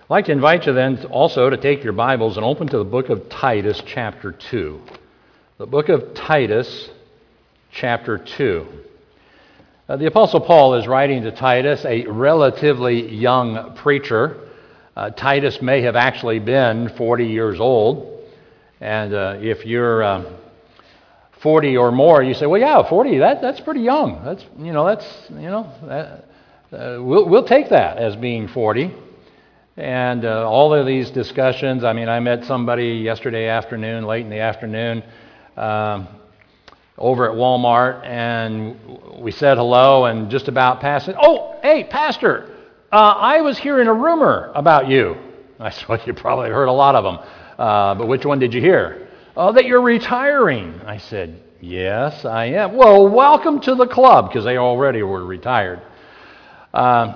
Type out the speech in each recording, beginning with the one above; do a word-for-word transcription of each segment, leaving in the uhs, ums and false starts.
I'd like to invite you then also to take your Bibles and open to the book of Titus, chapter two. The book of Titus, chapter two. Uh, the Apostle Paul is writing to Titus, a relatively young preacher. Uh, Titus may have actually been forty years old. And uh, if you're uh, forty or more, you say, well, yeah, forty, that, that's pretty young. That's, you know, that's, you know, that, uh, we'll, we'll take that as being forty. And uh, all of these discussions, I mean, I met somebody yesterday afternoon, late in the afternoon, um, over at Walmart, and we said hello and just about passed it. Oh, hey, Pastor, uh, I was hearing a rumor about you. I said, well, you probably heard a lot of them, uh, but which one did you hear? Oh, that you're retiring. I said, yes, I am. Well, welcome to the club, because they already were retired. Uh,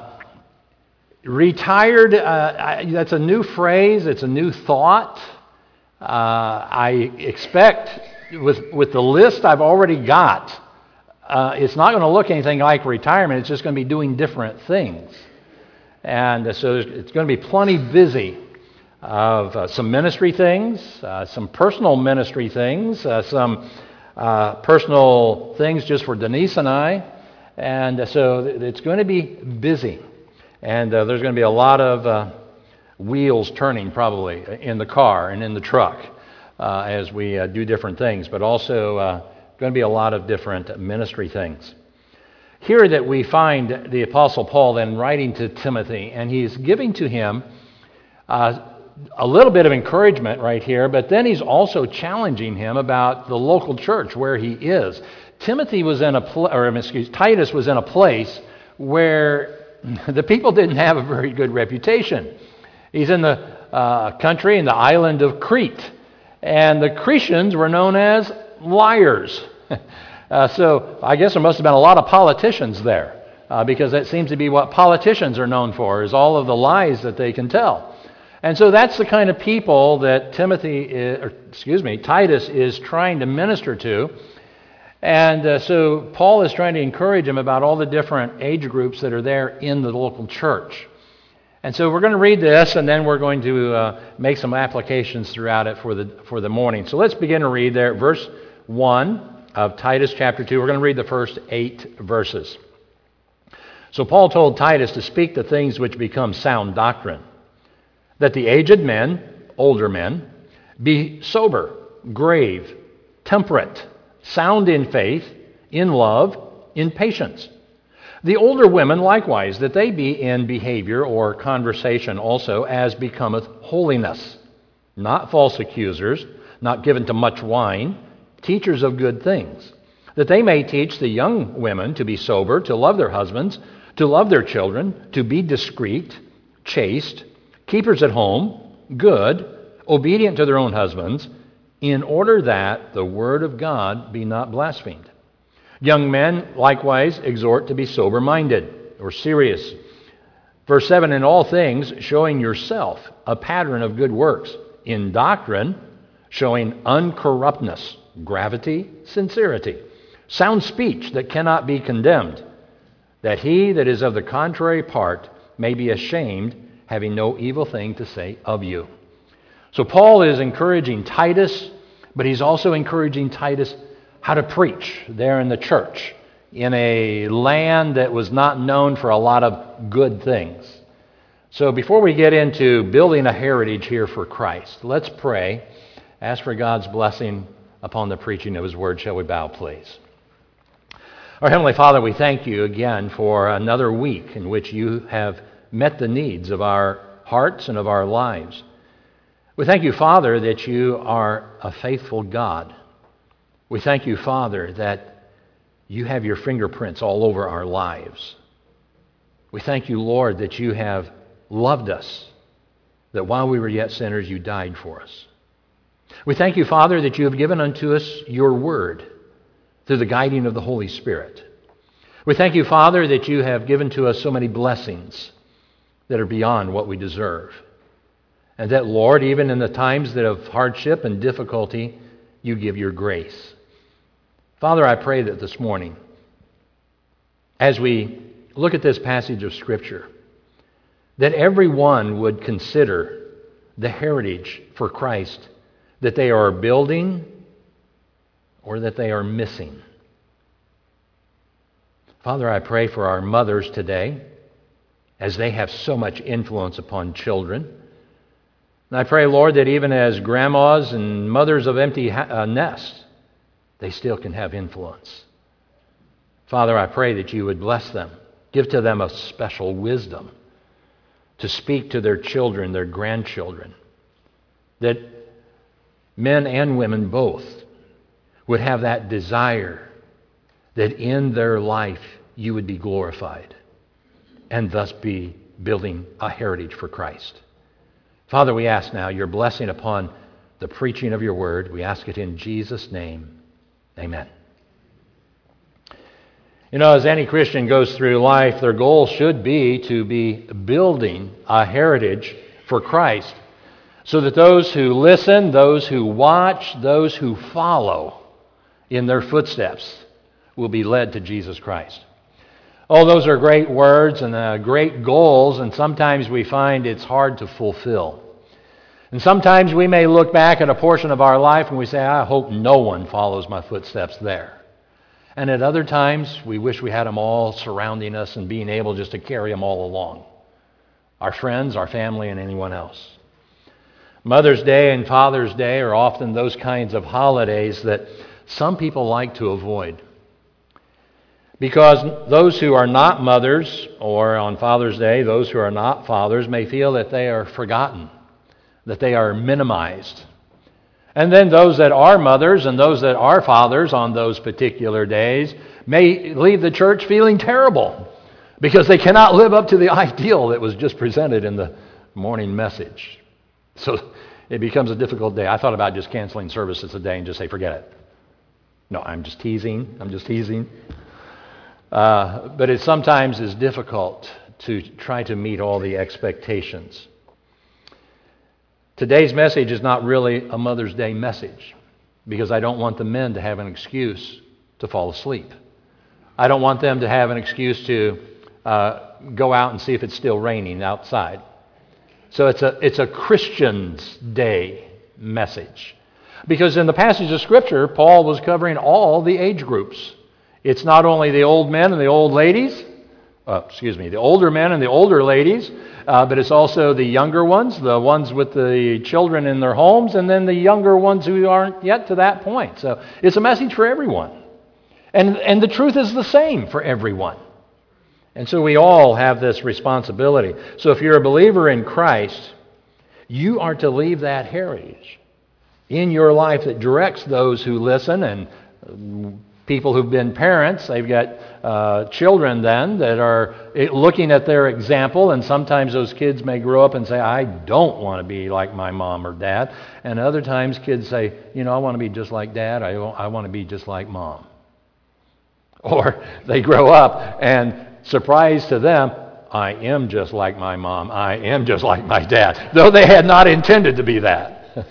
Retired, uh, I, that's a new phrase, it's a new thought. Uh, I expect with, with the list I've already got, uh, it's not going to look anything like retirement, it's just going to be doing different things. And uh, so it's going to be plenty busy of uh, some ministry things, uh, some personal ministry things, uh, some uh, personal things just for Denise and I. And uh, so it's going to be busy. And uh, there's going to be a lot of uh, wheels turning probably in the car and in the truck uh, as we uh, do different things, but also uh, going to be a lot of different ministry things. Here that we find the Apostle Paul then writing to Timothy, and he's giving to him uh, a little bit of encouragement right here, but then he's also challenging him about the local church where he is. Timothy was in a pl- or excuse Titus was in a place where the people didn't have a very good reputation. He's in the uh, country, in the island of Crete. And the Cretians were known as liars. uh, so I guess there must have been a lot of politicians there, uh, because that seems to be what politicians are known for, is all of the lies that they can tell. And so that's the kind of people that Timothy, is, or excuse me, Titus is trying to minister to. And uh, so Paul is trying to encourage him about all the different age groups that are there in the local church. And so we're going to read this, and then we're going to uh, make some applications throughout it for the for the morning. So let's begin to read there, verse one of Titus chapter two. We're going to read the first eight verses. So Paul told Titus to speak the things which become sound doctrine, that the aged men, older men, be sober, grave, temperate, sound in faith, in love, in patience. The older women likewise, that they be in behavior or conversation also as becometh holiness, not false accusers, not given to much wine, teachers of good things, that they may teach the young women to be sober, to love their husbands, to love their children, to be discreet, chaste, keepers at home, good, obedient to their own husbands, in order that the word of God be not blasphemed. Young men likewise exhort to be sober-minded, or serious. Verse seven, in all things showing yourself a pattern of good works, in doctrine showing uncorruptness, gravity, sincerity, sound speech that cannot be condemned, that he that is of the contrary part may be ashamed, having no evil thing to say of you. So Paul is encouraging Titus, but he's also encouraging Titus how to preach there in the church in a land that was not known for a lot of good things. So before we get into building a heritage here for Christ, let's pray, ask for God's blessing upon the preaching of his word. Shall we bow, please? Our Heavenly Father, we thank you again for another week in which you have met the needs of our hearts and of our lives. We thank you, Father, that you are a faithful God. We thank you, Father, that you have your fingerprints all over our lives. We thank you, Lord, that you have loved us, that while we were yet sinners, you died for us. We thank you, Father, that you have given unto us your word through the guiding of the Holy Spirit. We thank you, Father, that you have given to us so many blessings that are beyond what we deserve. And that, Lord, even in the times that of hardship and difficulty, you give your grace. Father, I pray that this morning, as we look at this passage of Scripture, that everyone would consider the heritage for Christ that they are building or that they are missing. Father, I pray for our mothers today, as they have so much influence upon children. And I pray, Lord, that even as grandmas and mothers of empty ha- uh, nests, they still can have influence. Father, I pray that you would bless them. Give to them a special wisdom to speak to their children, their grandchildren, that men and women both would have that desire that in their life you would be glorified and thus be building a heritage for Christ. Father, we ask now your blessing upon the preaching of your word. We ask it in Jesus' name. Amen. You know, as any Christian goes through life, their goal should be to be building a heritage for Christ, so that those who listen, those who watch, those who follow in their footsteps will be led to Jesus Christ. Oh, those are great words and uh, great goals, and sometimes we find it's hard to fulfill. And sometimes we may look back at a portion of our life and we say, I hope no one follows my footsteps there. And at other times, we wish we had them all surrounding us and being able just to carry them all along. Our friends, our family, and anyone else. Mother's Day and Father's Day are often those kinds of holidays that some people like to avoid. Because those who are not mothers, or on Father's Day, those who are not fathers, may feel that they are forgotten, that they are minimized. And then those that are mothers and those that are fathers on those particular days may leave the church feeling terrible because they cannot live up to the ideal that was just presented in the morning message. So it becomes a difficult day. I thought about just canceling services today and just say, forget it. No, I'm just teasing. I'm just teasing. Uh, but it sometimes is difficult to try to meet all the expectations. Today's message is not really a Mother's Day message because I don't want the men to have an excuse to fall asleep. I don't want them to have an excuse to uh, go out and see if it's still raining outside. So it's a it's a Christian's Day message. Because in the passage of Scripture, Paul was covering all the age groups. It's not only the old men and the old ladies, uh, excuse me, the older men and the older ladies, uh, but it's also the younger ones, the ones with the children in their homes, and then the younger ones who aren't yet to that point. So it's a message for everyone. And, and the truth is the same for everyone. And so we all have this responsibility. So if you're a believer in Christ, you are to leave that heritage in your life that directs those who listen, and people who've been parents. They've got uh, children then that are looking at their example, and sometimes those kids may grow up and say, I don't want to be like my mom or dad. And other times kids say, you know, I want to be just like dad. I, I want to be just like mom. Or they grow up and surprise to them, I am just like my mom. I am just like my dad. Though they had not intended to be that.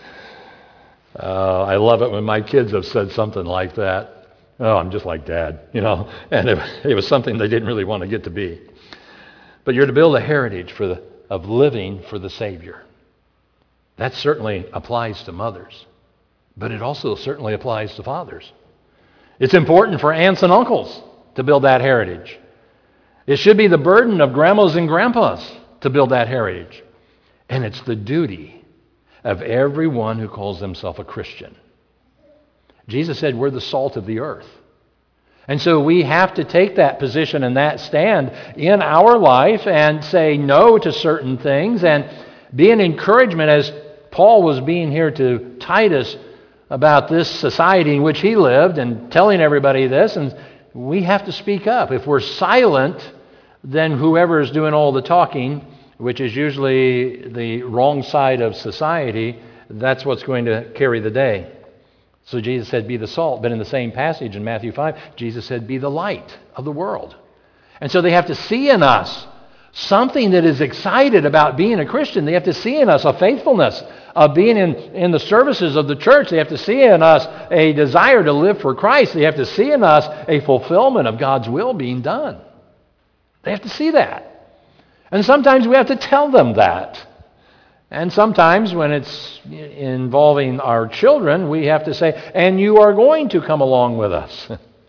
uh, I love it when my kids have said something like that. Oh, I'm just like Dad, you know. And it, it was something they didn't really want to get to be. But you're to build a heritage for the, of living for the Savior. That certainly applies to mothers. But it also certainly applies to fathers. It's important for aunts and uncles to build that heritage. It should be the burden of grandmas and grandpas to build that heritage. And it's the duty of everyone who calls themselves a Christian. Jesus said we're the salt of the earth. And so we have to take that position and that stand in our life and say no to certain things and be an encouragement, as Paul was being here to Titus about this society in which he lived and telling everybody this. And we have to speak up. If we're silent, then whoever is doing all the talking, which is usually the wrong side of society, that's what's going to carry the day. So Jesus said, be the salt. But in the same passage in Matthew five, Jesus said, be the light of the world. And so they have to see in us something that is excited about being a Christian. They have to see in us a faithfulness of being in, in the services of the church. They have to see in us a desire to live for Christ. They have to see in us a fulfillment of God's will being done. They have to see that. And sometimes we have to tell them that. And sometimes when it's involving our children, we have to say, and you are going to come along with us.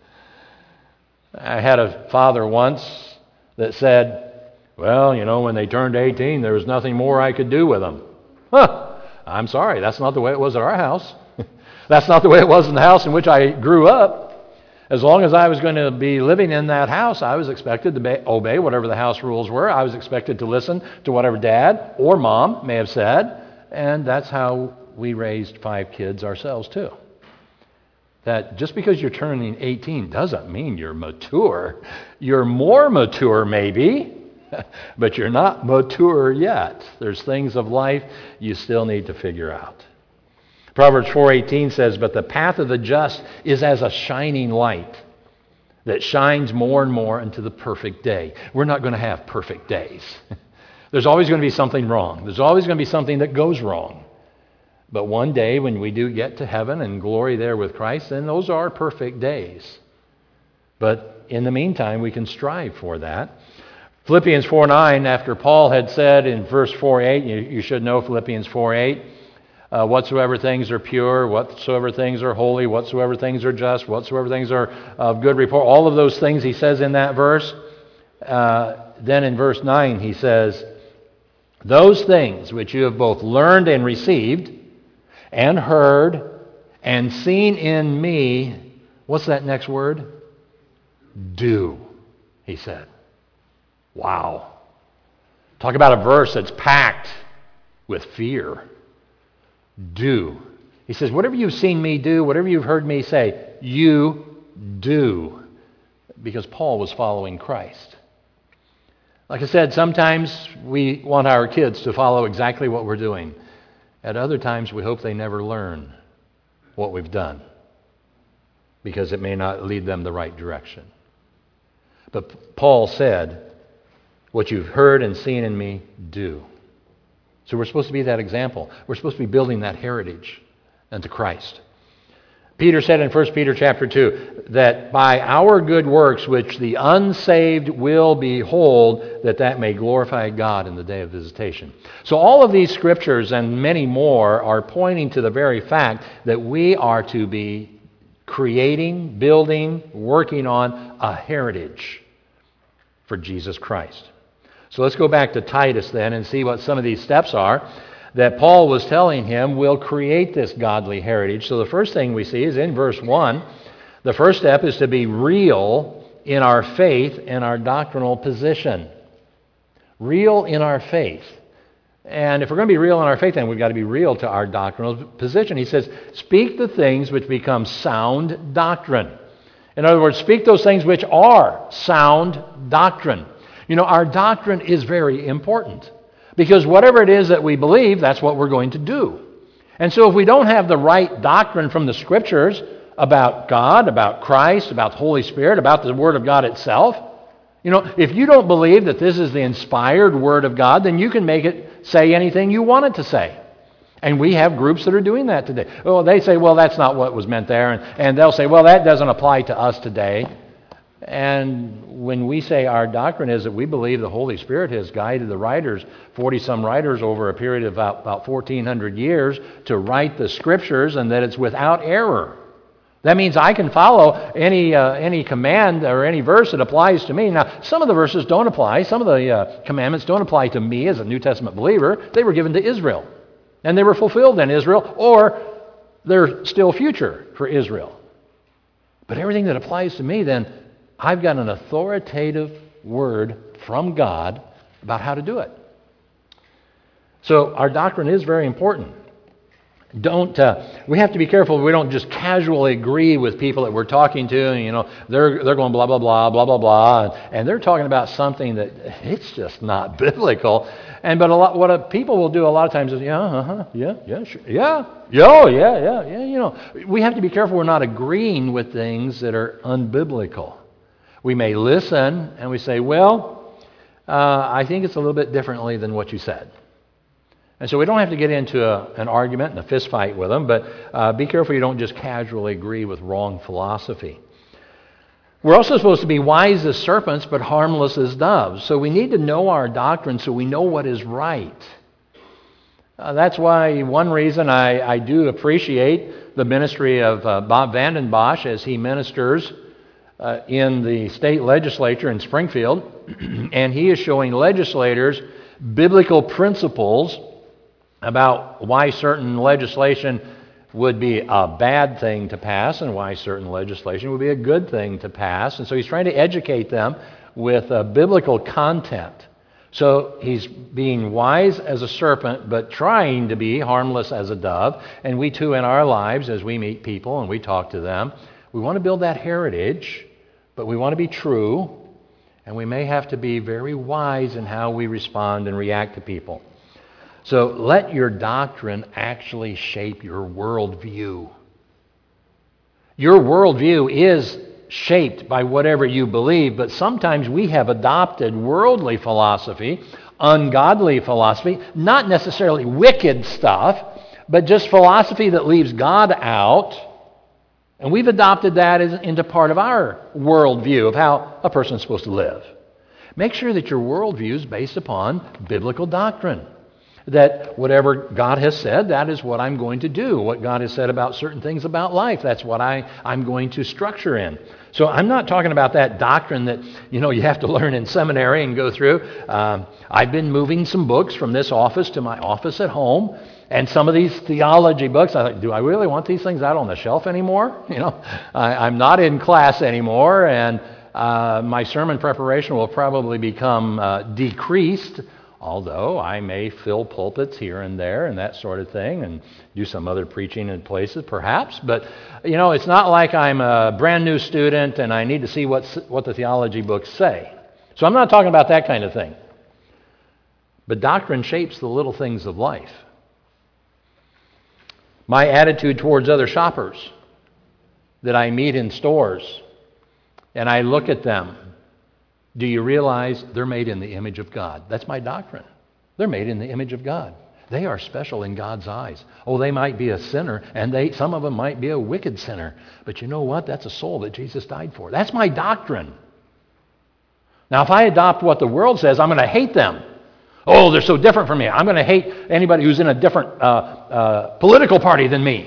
I had a father once that said, well, you know, when they turned eighteen, there was nothing more I could do with them. Huh, I'm sorry, that's not the way it was at our house. That's not the way it was in the house in which I grew up. As long as I was going to be living in that house, I was expected to be, obey whatever the house rules were. I was expected to listen to whatever dad or mom may have said. And that's how we raised five kids ourselves too. That just because you're turning eighteen doesn't mean you're mature. You're more mature maybe, but you're not mature yet. There's things of life you still need to figure out. Proverbs four eighteen says, but the path of the just is as a shining light that shines more and more into the perfect day. We're not going to have perfect days. There's always going to be something wrong. There's always going to be something that goes wrong. But one day when we do get to heaven and glory there with Christ, then those are perfect days. But in the meantime, we can strive for that. Philippians four nine, after Paul had said in verse four eight, you, you should know Philippians four eight, Uh, whatsoever things are pure, whatsoever things are holy, whatsoever things are just, whatsoever things are of good report. All of those things he says in that verse. Uh, then in verse nine he says, those things which you have both learned and received and heard and seen in me, what's that next word? Do, he said. Wow. Talk about a verse that's packed with fear. Do. He says, whatever you've seen me do, whatever you've heard me say, you do. Because Paul was following Christ. Like I said, sometimes we want our kids to follow exactly what we're doing. At other times, we hope they never learn what we've done, because it may not lead them the right direction. But Paul said, what you've heard and seen in me, do. So we're supposed to be that example. We're supposed to be building that heritage unto Christ. Peter said in First Peter chapter two that by our good works which the unsaved will behold, that that may glorify God in the day of visitation. So all of these scriptures and many more are pointing to the very fact that we are to be creating, building, working on a heritage for Jesus Christ. So let's go back to Titus then and see what some of these steps are that Paul was telling him will create this godly heritage. So the first thing we see is in verse one. The first step is to be real in our faith and our doctrinal position. Real in our faith. And if we're going to be real in our faith, then we've got to be real to our doctrinal position. He says, speak the things which become sound doctrine. In other words, speak those things which are sound doctrine. You know, our doctrine is very important because whatever it is that we believe, that's what we're going to do. And so if we don't have the right doctrine from the Scriptures about God, about Christ, about the Holy Spirit, about the Word of God itself, you know, if you don't believe that this is the inspired Word of God, then you can make it say anything you want it to say. And we have groups that are doing that today. Oh, they say, well, that's not what was meant there. And, and they'll say, well, that doesn't apply to us today. And when we say our doctrine is that we believe the Holy Spirit has guided the writers, forty-some writers over a period of about, about fourteen hundred years to write the Scriptures, and that it's without error. That means I can follow any uh, any command or any verse that applies to me. Now, some of the verses don't apply. Some of the uh, commandments don't apply to me as a New Testament believer. They were given to Israel, and they were fulfilled in Israel, or they're still future for Israel. But everything that applies to me, then I've got an authoritative word from God about how to do it. So our doctrine is very important. Don't uh, we have to be careful we don't just casually agree with people that we're talking to, and you know they're they're going blah blah blah blah blah blah, and, and they're talking about something that it's just not biblical. And but a lot what a, people will do a lot of times is yeah uh-huh, yeah yeah sure, yeah yeah oh, yeah yeah yeah you know we have to be careful we're not agreeing with things that are unbiblical. We may listen and we say, well, uh, I think it's a little bit differently than what you said. And so we don't have to get into a, an argument and a fist fight with them, but uh, be careful you don't just casually agree with wrong philosophy. We're also supposed to be wise as serpents, but harmless as doves. So we need to know our doctrine so we know what is right. Uh, that's why one reason I, I do appreciate the ministry of uh, Bob Vanden Bosch as he ministers uh, in the state legislature in Springfield. And he is showing legislators biblical principles about why certain legislation would be a bad thing to pass and why certain legislation would be a good thing to pass. And so he's trying to educate them with uh, biblical content. So he's being wise as a serpent, but trying to be harmless as a dove. And we too in our lives, as we meet people and we talk to them, we want to build that heritage, but we want to be true, and we may have to be very wise in how we respond and react to people. So let your doctrine actually shape your worldview. Your worldview is shaped by whatever you believe, but sometimes we have adopted worldly philosophy, ungodly philosophy, not necessarily wicked stuff, but just philosophy that leaves God out, and we've adopted that as, into part of our worldview of how a person is supposed to live. Make sure that your worldview is based upon biblical doctrine. That whatever God has said, that is what I'm going to do. What God has said about certain things about life, that's what I, I'm going to structure in. So I'm not talking about that doctrine that, you know, you have to learn in seminary and go through. Um, I've been moving some books from this office to my office at home. And some of these theology books, I thought, do I really want these things out on the shelf anymore? You know, I, I'm not in class anymore, and uh, my sermon preparation will probably become uh, decreased. Although I may fill pulpits here and there and that sort of thing and do some other preaching in places perhaps. But, you know, it's not like I'm a brand new student and I need to see what, what the theology books say. So I'm not talking about that kind of thing. But doctrine shapes the little things of life. My attitude towards other shoppers that I meet in stores, and I look at them. Do you realize they're made in the image of God? That's my doctrine. They're made in the image of God. They are special in God's eyes. Oh, they might be a sinner, and they some of them might be a wicked sinner. But you know what? That's a soul that Jesus died for. That's my doctrine. Now, if I adopt what the world says, I'm going to hate them. Oh, they're so different from me. I'm going to hate anybody who's in a different uh, uh, political party than me.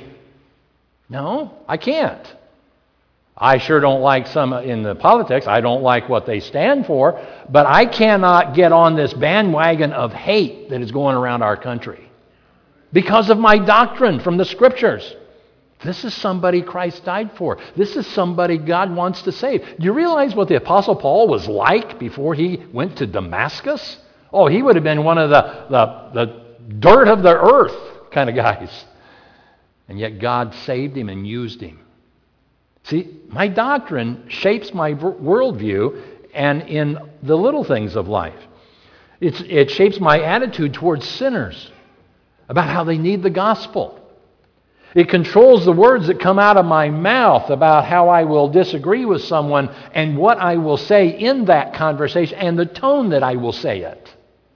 No, I can't. I sure don't like some in the politics. I don't like what they stand for. But I cannot get on this bandwagon of hate that is going around our country because of my doctrine from the Scriptures. This is somebody Christ died for. This is somebody God wants to save. Do you realize what the Apostle Paul was like before he went to Damascus? Oh, he would have been one of the, the, the dirt of the earth kind of guys. And yet God saved him and used him. See, my doctrine shapes my worldview and in the little things of life. It's, it shapes my attitude towards sinners, about how they need the gospel. It controls the words that come out of my mouth about how I will disagree with someone and what I will say in that conversation and the tone that I will say it.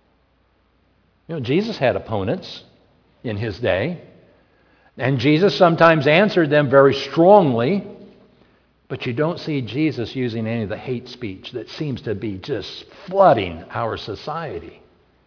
You know, Jesus had opponents in his day, and Jesus sometimes answered them very strongly. But you don't see Jesus using any of the hate speech that seems to be just flooding our society.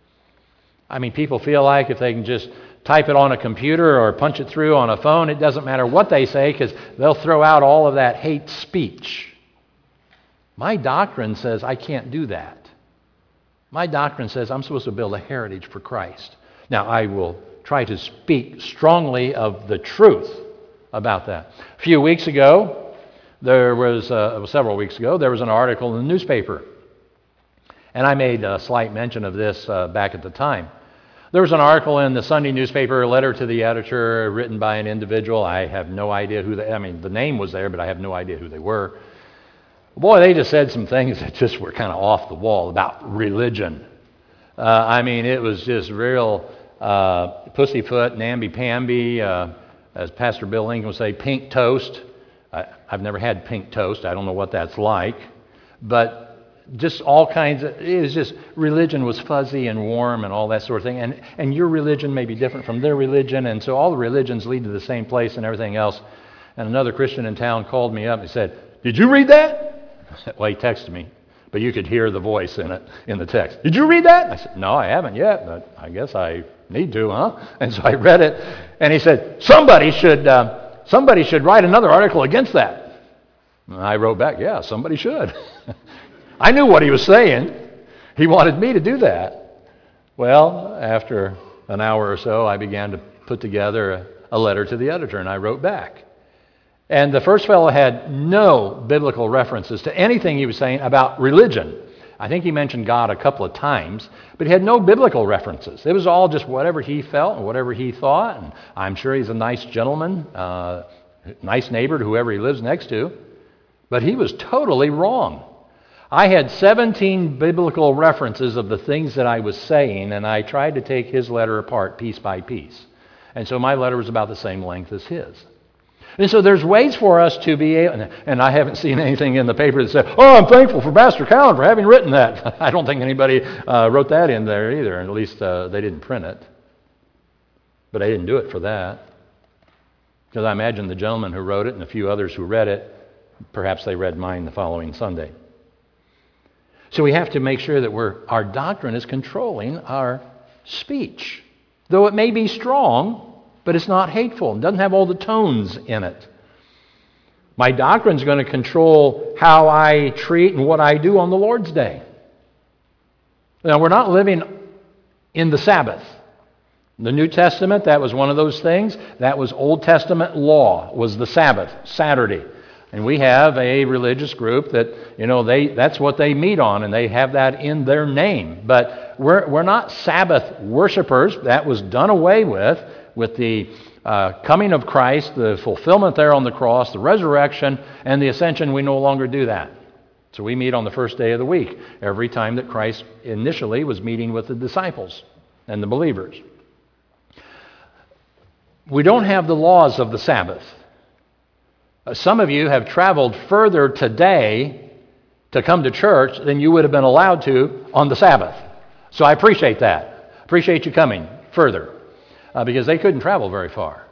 I mean, people feel like if they can just type it on a computer or punch it through on a phone, it doesn't matter what they say because they'll throw out all of that hate speech. My doctrine says I can't do that. My doctrine says I'm supposed to build a heritage for Christ. Now, I will try to speak strongly of the truth about that. A few weeks ago, There was, uh, several weeks ago, there was an article in the newspaper. And I made a slight mention of this uh, back at the time. There was an article in the Sunday newspaper, a letter to the editor, written by an individual. I have no idea who they, I mean, the name was there, but I have no idea who they were. Boy, they just said some things that just were kind of off the wall about religion. Uh, I mean, it was just real uh, pussyfoot, namby-pamby, uh, as Pastor Bill Lincoln would say, pink toast. I, I've never had pink toast. I don't know what that's like. But just all kinds of, it was just, religion was fuzzy and warm and all that sort of thing. And, and your religion may be different from their religion. And so all the religions lead to the same place and everything else. And another Christian in town called me up and said, "Did you read that?" Well, he texted me, but you could hear the voice in it, in the text. Did you read that? I said, no, I haven't yet, but I guess I need to, huh? And so I read it, and he said, somebody should, uh, somebody should write another article against that. And I wrote back, yeah, somebody should. I knew what he was saying. He wanted me to do that. Well, after an hour or so, I began to put together a, a letter to the editor, and I wrote back. And the first fellow had no biblical references to anything he was saying about religion. I think he mentioned God a couple of times, but he had no biblical references. It was all just whatever he felt and whatever he thought. And I'm sure he's a nice gentleman, uh, nice neighbor to whoever he lives next to. But he was totally wrong. I had seventeen biblical references of the things that I was saying, and I tried to take his letter apart piece by piece. And so my letter was about the same length as his. And so there's ways for us to be able, and I haven't seen anything in the paper that said, oh, I'm thankful for Pastor Callan for having written that. I don't think anybody uh, wrote that in there either, and at least uh, they didn't print it. But I didn't do it for that. Because I imagine the gentleman who wrote it and a few others who read it, perhaps they read mine the following Sunday. So we have to make sure that we're, our doctrine is controlling our speech. Though it may be strong, but it's not hateful. It doesn't have all the tones in it. My doctrine is going to control how I treat and what I do on the Lord's Day. Now, we're not living in the Sabbath. The New Testament, that was one of those things. That was Old Testament law, was the Sabbath, Saturday. And we have a religious group that, you know, they that's what they meet on, and they have that in their name. But we're we're not Sabbath worshipers. That was done away with, with the uh, coming of Christ, the fulfillment there on the cross, the resurrection, and the ascension. We no longer do that. So we meet on the first day of the week, every time that Christ initially was meeting with the disciples and the believers. We don't have the laws of the Sabbath. Some of you have traveled further today to come to church than you would have been allowed to on the Sabbath. So I appreciate that. Appreciate you coming further uh, because they couldn't travel very far.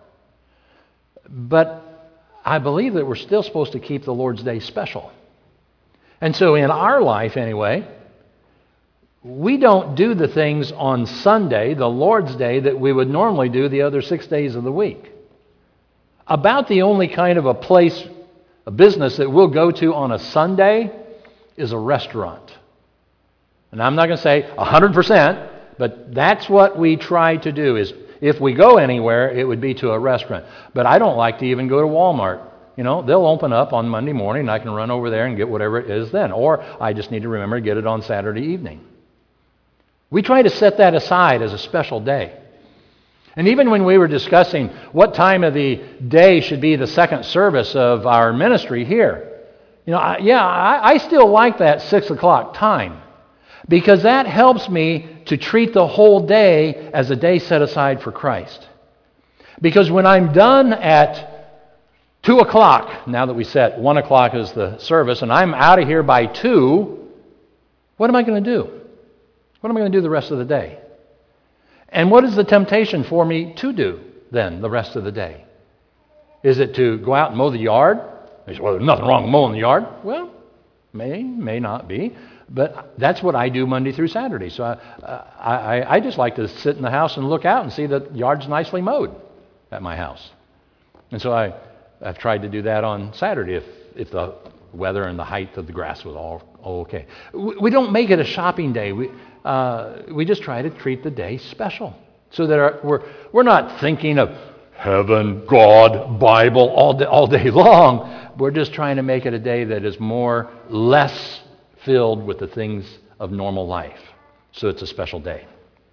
But I believe that we're still supposed to keep the Lord's Day special. And so in our life anyway, we don't do the things on Sunday, the Lord's Day, that we would normally do the other six days of the week. About the only kind of a place, a business that we'll go to on a Sunday is a restaurant. And I'm not going to say one hundred percent, but that's what we try to do is if we go anywhere, it would be to a restaurant. But I don't like to even go to Walmart. You know, they'll open up on Monday morning and I can run over there and get whatever it is then. Or I just need to remember to get it on Saturday evening. We try to set that aside as a special day. And even when we were discussing what time of the day should be the second service of our ministry here, you know, I, yeah, I, I still like that six o'clock time because that helps me to treat the whole day as a day set aside for Christ. Because when I'm done at two o'clock, now that we set one o'clock as the service, and I'm out of here by two, what am I going to do? What am I going to do the rest of the day? And what is the temptation for me to do then the rest of the day? Is it to go out and mow the yard? You say, well, there's nothing wrong with mowing the yard. Well, may, may not be. But that's what I do Monday through Saturday. So I, I, I just like to sit in the house and look out and see the yard's nicely mowed at my house. And so I, I've tried to do that on Saturday if, if the weather and the height of the grass was all, all okay. We, we don't make it a shopping day. We Uh, we just try to treat the day special so that our, we're we're not thinking of heaven, God, Bible all day, all day long. We're just trying to make it a day that is more, less filled with the things of normal life. So it's a special day.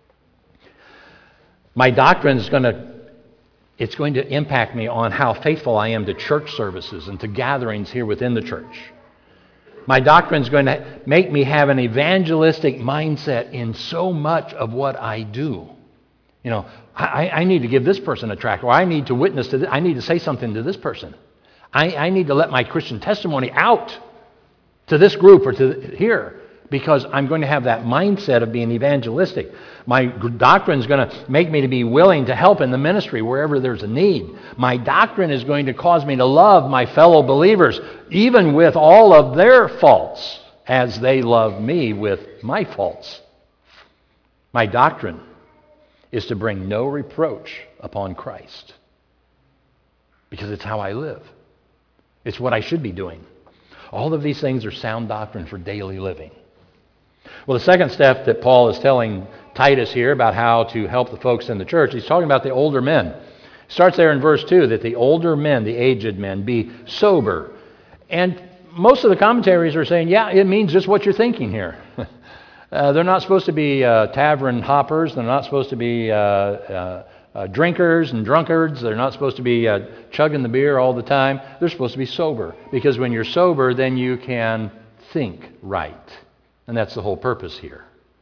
My doctrine is going to, it's going to impact me on how faithful I am to church services and to gatherings here within the church. My doctrine is going to make me have an evangelistic mindset in so much of what I do. You know, I, I need to give this person a tract, or I need to witness to this. I need to say something to this person. I, I need to let my Christian testimony out to this group or to here because I'm going to have that mindset of being evangelistic. My doctrine is going to make me to be willing to help in the ministry wherever there's a need. My doctrine is going to cause me to love my fellow believers, even with all of their faults, as they love me with my faults. My doctrine is to bring no reproach upon Christ, because it's how I live. It's what I should be doing. All of these things are sound doctrine for daily living. Well, the second step that Paul is telling Titus here about how to help the folks in the church, he's talking about the older men. It starts there in verse two, that the older men, the aged men, be sober. And most of the commentaries are saying, yeah, it means just what you're thinking here. uh, they're not supposed to be uh, tavern hoppers. They're not supposed to be uh, uh, uh, drinkers and drunkards. They're not supposed to be uh, chugging the beer all the time. They're supposed to be sober. Because when you're sober, then you can think right. And that's the whole purpose here.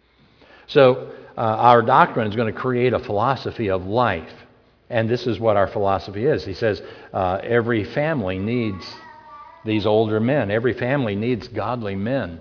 So uh, our doctrine is going to create a philosophy of life. And this is what our philosophy is. He says uh, every family needs these older men. Every family needs godly men.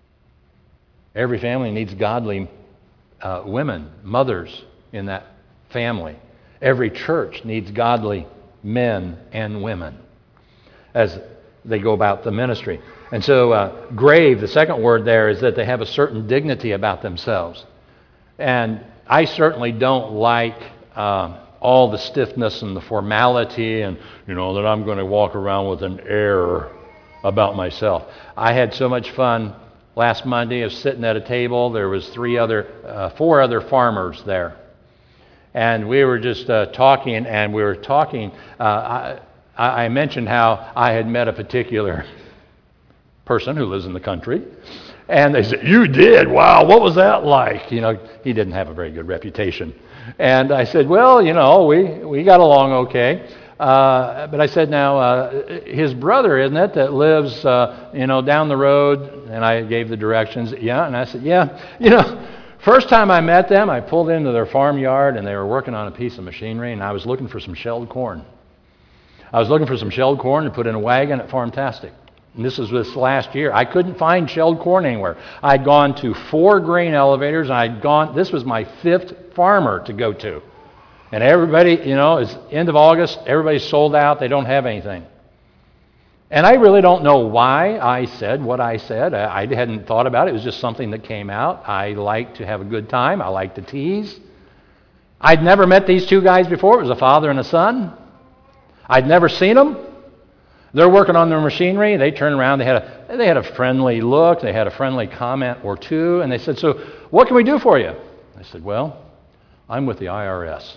Every family needs godly uh, women, mothers in that family. Every church needs godly men and women as they go about the ministry. And so uh, grave, the second word there, is that they have a certain dignity about themselves. And I certainly don't like uh, all the stiffness and the formality and, you know, that I'm going to walk around with an air about myself. I had so much fun last Monday. I was sitting at a table. There was three other, uh, four other farmers there. And we were just uh, talking, and we were talking. Uh, I, I mentioned how I had met a particular person who lives in the country. And they said, "You did? Wow, what was that like?" You know, he didn't have a very good reputation. And I said, "Well, you know, we, we got along okay." Uh, but I said, now, uh, his brother, isn't it, that lives, uh, you know, down the road? And I gave the directions. Yeah, and I said, yeah. You know, first time I met them, I pulled into their farmyard, and they were working on a piece of machinery, and I was looking for some shelled corn. I was looking for some shelled corn to put in a wagon at Farmtastic. And this was this last year. I couldn't find shelled corn anywhere. I'd gone to four grain elevators, and I'd gone, this was my fifth farmer to go to. And everybody, you know, it's end of August, everybody's sold out, they don't have anything. And I really don't know why I said what I said. I hadn't thought about it. It was just something that came out. I like to have a good time. I like to tease. I'd never met these two guys before. It was a father and a son. I'd never seen them. They're working on their machinery. They turned around. They had a they had a friendly look. They had a friendly comment or two. And they said, "So what can we do for you?" I said, "Well, I'm with the I R S.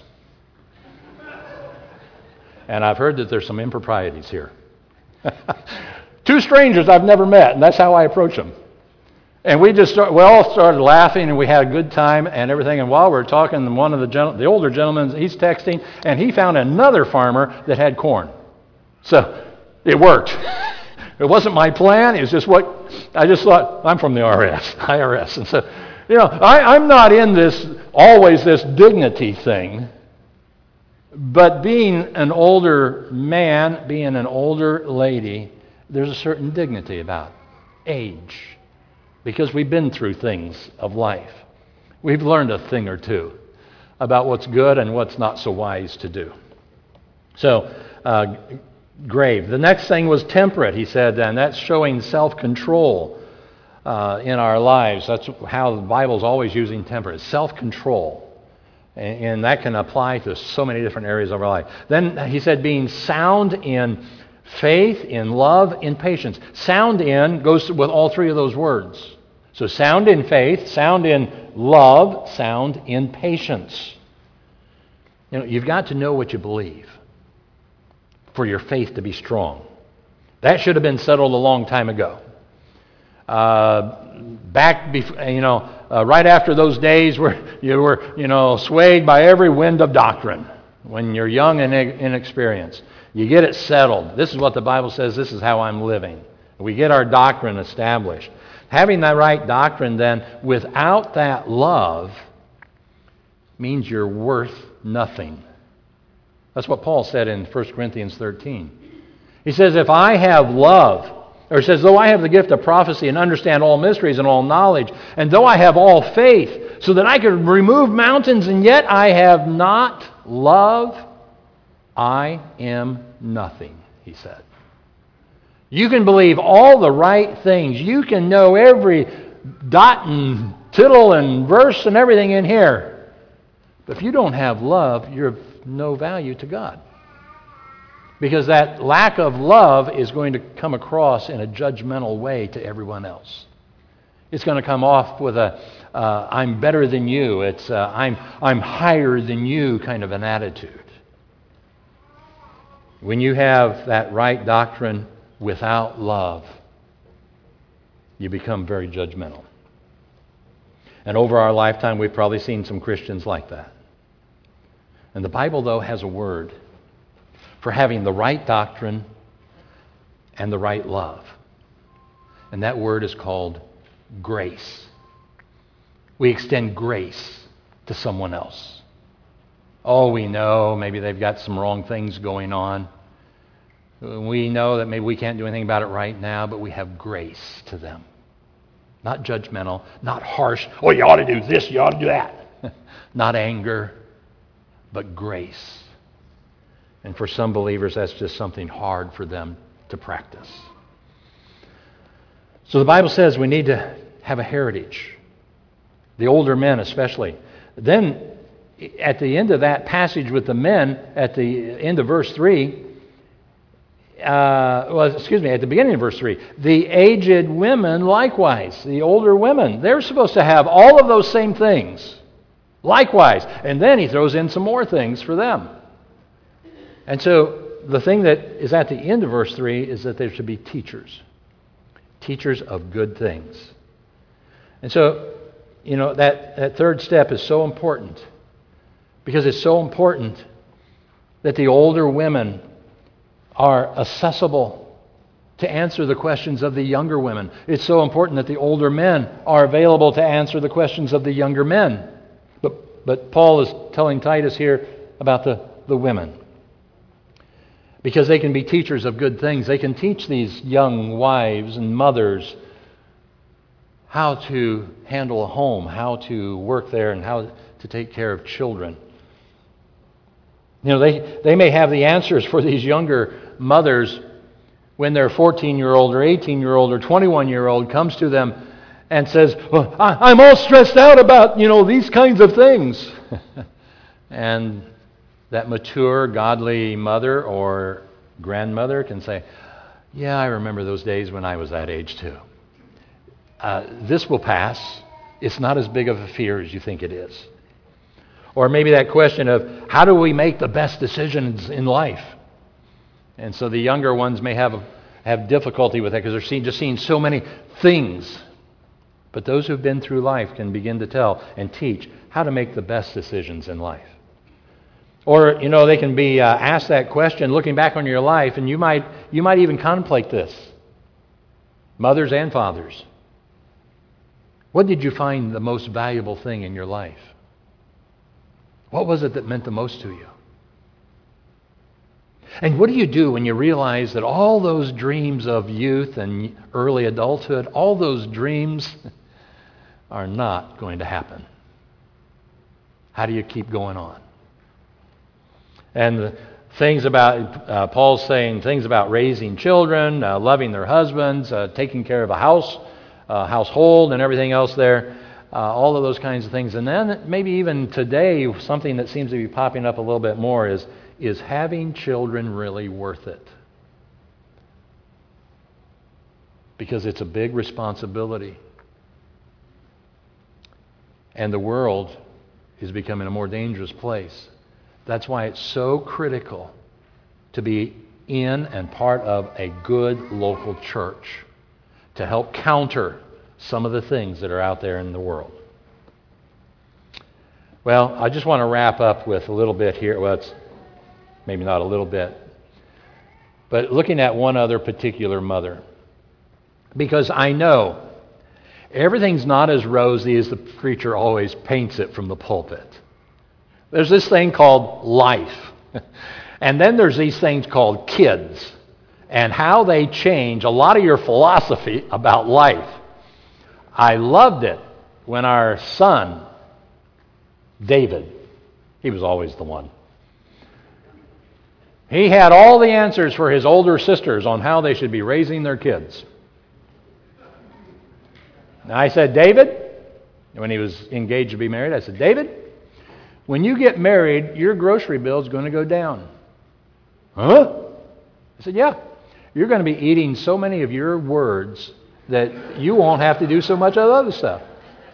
And I've heard that there's some improprieties here." Two strangers I've never met, and that's how I approach them. And we just start, we all started laughing, and we had a good time and everything. And while we were talking, one of the gen- the older gentlemen, he's texting, and he found another farmer that had corn. So it worked. It wasn't my plan. It was just what I just thought. I'm from the I R S, I R S, and so you know, I, I'm not in this always this dignity thing. But being an older man, being an older lady, there's a certain dignity about age. Because we've been through things of life. We've learned a thing or two about what's good and what's not so wise to do. So, uh, grave. The next thing was temperate, he said, and that's showing self-control uh, in our lives. That's how the Bible's always using temperate, self-control. And that can apply to so many different areas of our life. Then he said being sound in faith, in love, in patience. Sound in goes with all three of those words. So sound in faith, sound in love, sound in patience. You know, you've got to know what you believe for your faith to be strong. That should have been settled a long time ago. Uh, back, before, you know, uh, right after those days where you were, you know, swayed by every wind of doctrine. When you're young and inexperienced, you get it settled. This is what the Bible says. This is how I'm living. We get our doctrine established. Having that right doctrine, then, without that love, means you're worth nothing. That's what Paul said in First Corinthians thirteen. He says, if I have love, Or it says, though I have the gift of prophecy and understand all mysteries and all knowledge, and though I have all faith, so that I could remove mountains, and yet I have not love, I am nothing, he said. You can believe all the right things. You can know every dot and tittle and verse and everything in here. But if you don't have love, you're of no value to God. Because that lack of love is going to come across in a judgmental way to everyone else. It's going to come off with a, uh, I'm better than you. It's, uh, I'm, I'm higher than you kind of an attitude. When you have that right doctrine without love, you become very judgmental. And over our lifetime, we've probably seen some Christians like that. And the Bible, though, has a word for having the right doctrine and the right love. And that word is called grace. We extend grace to someone else. Oh, we know maybe they've got some wrong things going on. We know that maybe we can't do anything about it right now, but we have grace to them. Not judgmental, not harsh. Oh, you ought to do this, you ought to do that. Not anger, but grace. And for some believers, that's just something hard for them to practice. So the Bible says we need to have a heritage. The older men especially. Then, at the end of that passage with the men, at the end of verse three, uh, well, excuse me, at the beginning of verse three, the aged women likewise, the older women, they're supposed to have all of those same things. Likewise. And then he throws in some more things for them. And so the thing that is at the end of verse three is that there should be teachers. Teachers of good things. And so, you know, that, that third step is so important. Because it's so important that the older women are accessible to answer the questions of the younger women. It's so important that the older men are available to answer the questions of the younger men. But, but Paul is telling Titus here about the, the women. Because they can be teachers of good things. They can teach these young wives and mothers how to handle a home, how to work there, and how to take care of children. You know, they, they may have the answers for these younger mothers when their fourteen-year-old or eighteen-year-old or twenty-one-year-old comes to them and says, well, I, I'm all stressed out about, you know, these kinds of things. And that mature, godly mother or grandmother can say, yeah, I remember those days when I was that age too. Uh, this will pass. It's not as big of a fear as you think it is. Or maybe that question of, how do we make the best decisions in life? And so the younger ones may have have difficulty with that because they're seeing, just seeing so many things. But those who've been through life can begin to tell and teach how to make the best decisions in life. Or, you know, they can be uh, asked that question looking back on your life, and you might you might even contemplate this. Mothers and fathers. What did you find the most valuable thing in your life? What was it that meant the most to you? And what do you do when you realize that all those dreams of youth and early adulthood, all those dreams are not going to happen? How do you keep going on? And the things about, uh, Paul's saying things about raising children, uh, loving their husbands, uh, taking care of a house, uh, household and everything else there, uh, all of those kinds of things. And then maybe even today, something that seems to be popping up a little bit more is, is having children really worth it? Because it's a big responsibility. And the world is becoming a more dangerous place. That's why it's so critical to be in and part of a good local church to help counter some of the things that are out there in the world. Well, I just want to wrap up with a little bit here. Well, it's maybe not a little bit, but looking at one other particular mother. Because I know everything's not as rosy as the preacher always paints it from the pulpit. There's this thing called life. And then there's these things called kids. and how they change a lot of your philosophy about life. I loved it when our son, David, he was always the one. He had all the answers for his older sisters on how they should be raising their kids. And I said, David, when he was engaged to be married, I said, David, when you get married, your grocery bill is going to go down. Huh? I said, yeah. You're going to be eating so many of your words that you won't have to do so much of the other stuff.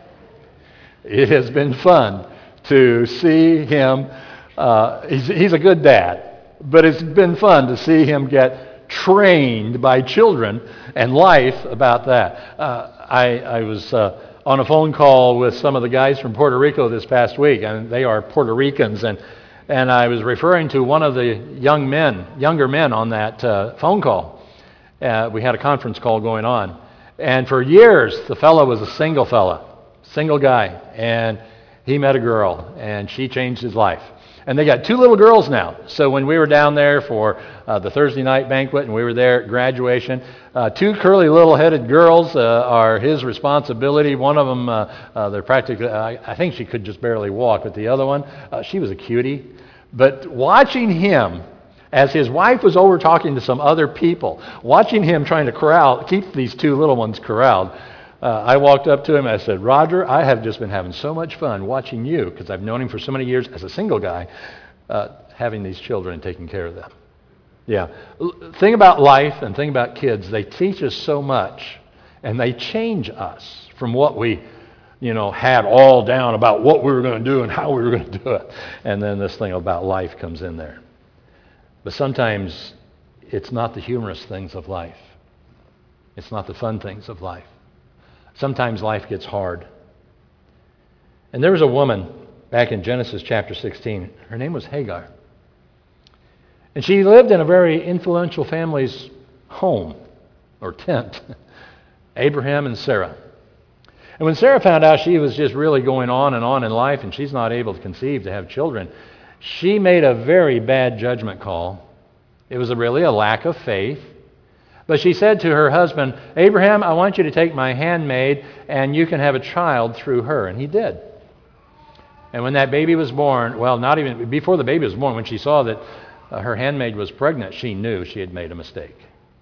It has been fun to see him. Uh, he's, he's a good dad. But it's been fun to see him get trained by children and life about that. Uh, I, I was uh, on a phone call with some of the guys from Puerto Rico this past week, and they are Puerto Ricans, and and I was referring to one of the young men, younger men on that uh, phone call. Uh, we had a conference call going on, and for years the fellow was a single fella, single guy, and he met a girl, and she changed his life. And they got two little girls now. So when we were down there for uh, the Thursday night banquet and we were there at graduation, uh, two curly little-headed girls uh, are his responsibility. One of them, uh, uh, they're practically, I, I think she could just barely walk, but the other one, uh, she was a cutie. But watching him, as his wife was over talking to some other people, watching him trying to corral, keep these two little ones corralled, Uh, I walked up to him and I said, Roger, I have just been having so much fun watching you, because I've known him for so many years as a single guy, uh, having these children and taking care of them. Yeah. Thing about life and thing about kids, they teach us so much, and they change us from what we, you know, had all down about what we were going to do and how we were going to do it. And then this thing about life comes in there. But sometimes it's not the humorous things of life. It's not the fun things of life. Sometimes life gets hard. And there was a woman back in Genesis chapter sixteen. Her name was Hagar. And she lived in a very influential family's home or tent, Abraham and Sarah. And when Sarah found out she was just really going on and on in life and she's not able to conceive, to have children, she made a very bad judgment call. It was a really a lack of faith. But she said to her husband, Abraham, I want you to take my handmaid and you can have a child through her. And he did. And when that baby was born, well, not even before the baby was born, when she saw that uh, her handmaid was pregnant, she knew she had made a mistake.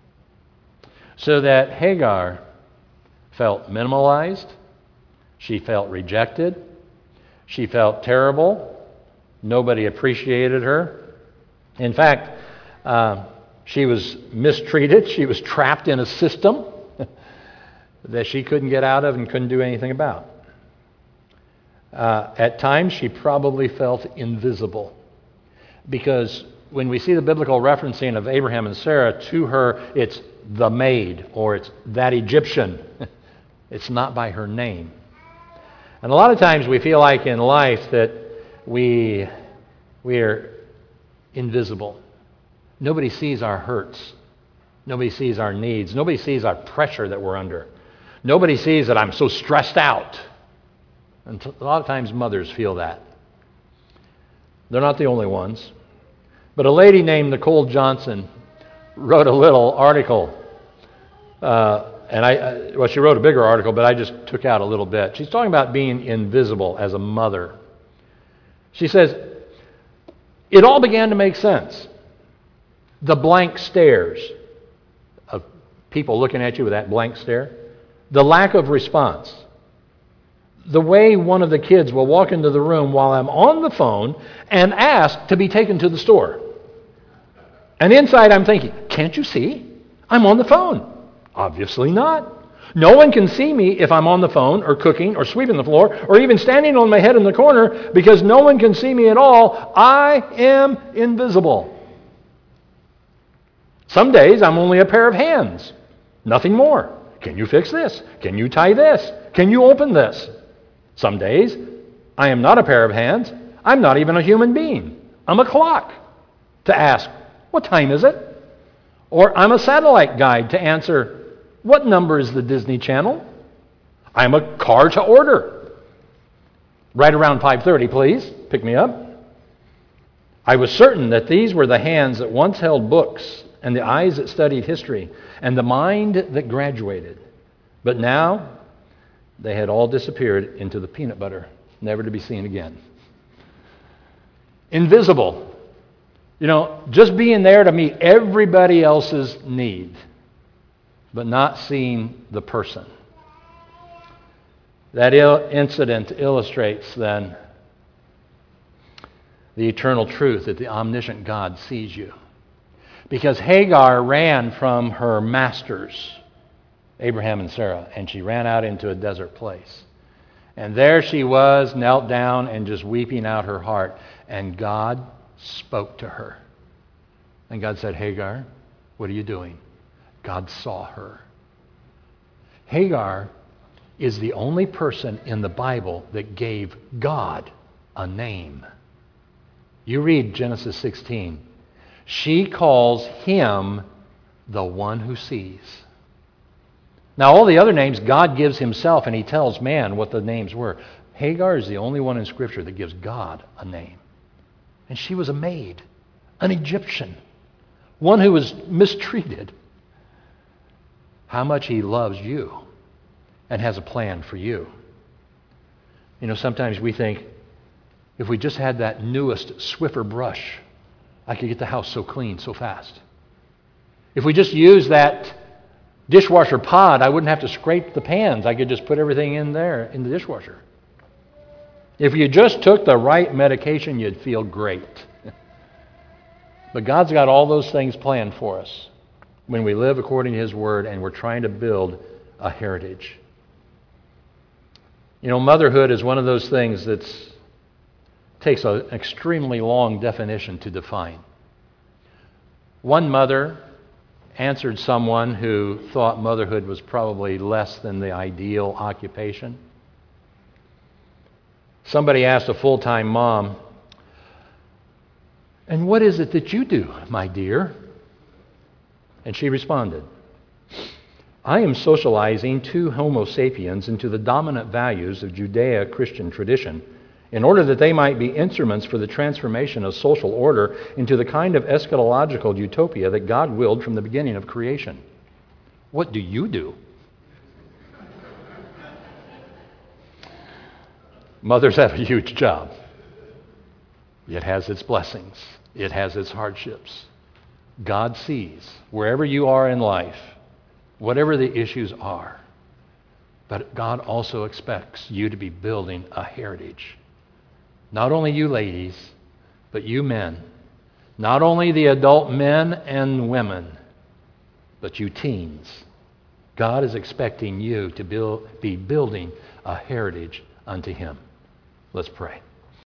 So that Hagar felt minimalized. She felt rejected. She felt terrible. Nobody appreciated her. In fact, uh, she was mistreated. She was trapped in a system that she couldn't get out of and couldn't do anything about. Uh, at times, she probably felt invisible, because when we see the biblical referencing of Abraham and Sarah to her, it's the maid or it's that Egyptian. It's not by her name. And a lot of times we feel like in life that we we are invisible. Nobody sees our hurts. Nobody sees our needs. Nobody sees our pressure that we're under. Nobody sees that I'm so stressed out. And a lot of times mothers feel that. They're not the only ones. But a lady named Nicole Johnson wrote a little article. Uh, and I, I, well, she wrote a bigger article, but I just took out a little bit. She's talking about being invisible as a mother. She says, it all began to make sense. The blank stares of people looking at you with that blank stare. The lack of response. The way one of the kids will walk into the room while I'm on the phone and ask to be taken to the store. And inside I'm thinking, can't you see? I'm on the phone. Obviously not. No one can see me if I'm on the phone or cooking or sweeping the floor or even standing on my head in the corner, because no one can see me at all. I am invisible. Some days I'm only a pair of hands, nothing more. Can you fix this? Can you tie this? Can you open this? Some days I am not a pair of hands. I'm not even a human being. I'm a clock to ask, what time is it? Or I'm a satellite guide to answer, what number is the Disney Channel? I'm a car to order. Right around five thirty, please. Pick me up. I was certain that these were the hands that once held books and the eyes that studied history, and the mind that graduated. But now, they had all disappeared into the peanut butter, never to be seen again. Invisible. You know, just being there to meet everybody else's need, but not seeing the person. That il- incident illustrates then the eternal truth that the omniscient God sees you. Because Hagar ran from her masters, Abraham and Sarah, and she ran out into a desert place. And there she was, knelt down and just weeping out her heart. And God spoke to her. And God said, Hagar, what are you doing? God saw her. Hagar is the only person in the Bible that gave God a name. You read Genesis sixteen. She calls him the one who sees. Now, all the other names, God gives himself, and he tells man what the names were. Hagar is the only one in Scripture that gives God a name. And she was a maid, an Egyptian, one who was mistreated. How much he loves you and has a plan for you. You know, sometimes we think, if we just had that newest Swiffer brush, I could get the house so clean so fast. If we just used that dishwasher pod, I wouldn't have to scrape the pans. I could just put everything in there in the dishwasher. If you just took the right medication, you'd feel great. But God's got all those things planned for us when we live according to His Word and we're trying to build a heritage. You know, motherhood is one of those things that takes an extremely long definition to define. One mother answered someone who thought motherhood was probably less than the ideal occupation. Somebody asked a full-time mom, "And what is it that you do, my dear?" And she responded, "I am socializing two Homo sapiens into the dominant values of Judeo-Christian tradition in order that they might be instruments for the transformation of social order into the kind of eschatological utopia that God willed from the beginning of creation. What do you do?" Mothers have a huge job. It has its blessings. It has its hardships. God sees wherever you are in life, whatever the issues are. But God also expects you to be building a heritage. Not only you ladies, but you men. Not only the adult men and women, but you teens. God is expecting you to build, be building a heritage unto Him. Let's pray.